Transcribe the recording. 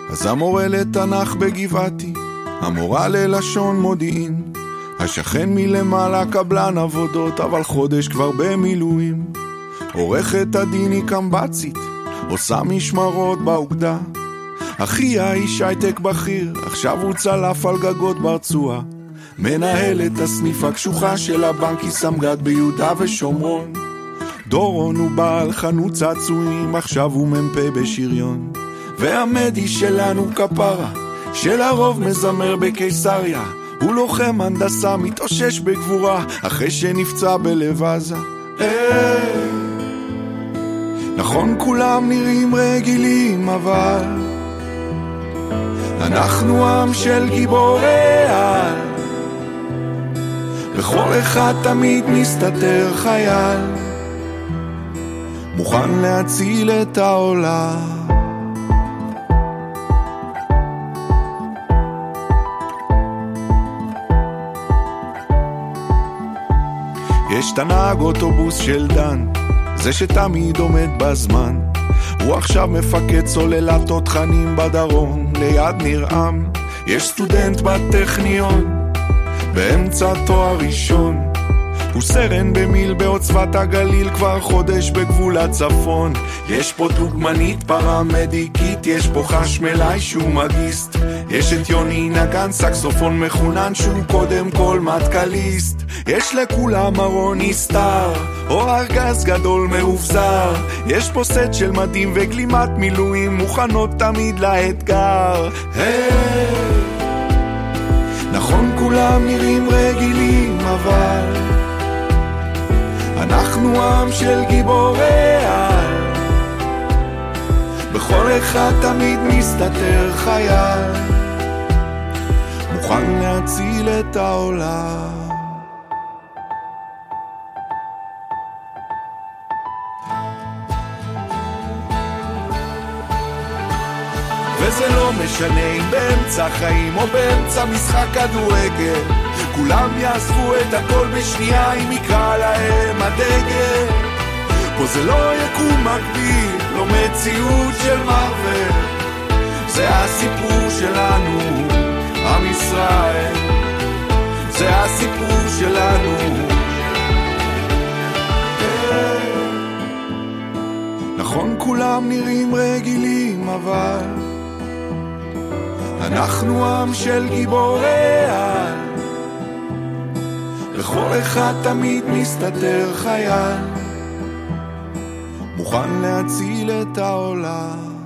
אז המורה לתנ"ך בגבעתי, המורה ללשון מודיעין, השכן מלמעלה קבלן עבודות, אבל חודש כבר במילואים. עורכת הדין היא קמבצית, עושה משמרות באוגדה. אחיה איש הייטק בכיר, עכשיו הוא צלף על גגות ברצועה. מנהל את הסניף הקשוחה של הבנק, היא סמג"ד ביהודה ושומרון. דורון הוא בעל חנות צעצועים, עכשיו הוא מ"פ בשריון. והמדי שלנו כפרה, שלרוב מזמר בקיסריה, הוא לוחם הנדסה, מתאושש בגבורה, אחרי שנפצע בלב עזה. נכון כולם נראים רגילים, אבל אנחנו עם של גיבורי על, לכל אחד תמיד מסתתר חייל, מוכן להציל את העולם. יש תנהג אוטובוס של דן, זה שתמיד עומד בזמן, הוא עכשיו מפקד סוללת תותחנים בדרום ליד נרעם. יש סטודנט בטכניון באמצע תואר ראשון, הוא סרן במיל בעוצבת הגליל, כבר חודש בגבול הצפון. יש פה דוגמנית פרמדיקית, יש פה חשמלאי שהוא מגיסט, יש את יוני נגן סקסופון מחונן שהוא קודם כל מטקליסט. יש לכולם ארוני סטאר או ארגז גדול מאובזר, יש פה סט של מדים וגלימת מילואים מוכנות תמיד לאתגר. נכון כולם נראים רגילים, אבל אנחנו עם של גיבורי על, בכל אחד תמיד מסתתר חייל, מוכן להציל את העולם. וזה לא משנה אם באמצע חיים או באמצע משחק כדורגל, כולם יעזבו את הכל בשנייה אם יקרא להם הדגל. פה זה לא יקום מקביל, לא מציאות של מרוול, זה הסיפור שלנו, עם ישראל, זה הסיפור שלנו. נכון כולם נראים רגילים, אבל אנחנו עם של גיבורי על, לכל אחד תמיד מסתתר חייל, מוכן להציל את העולם.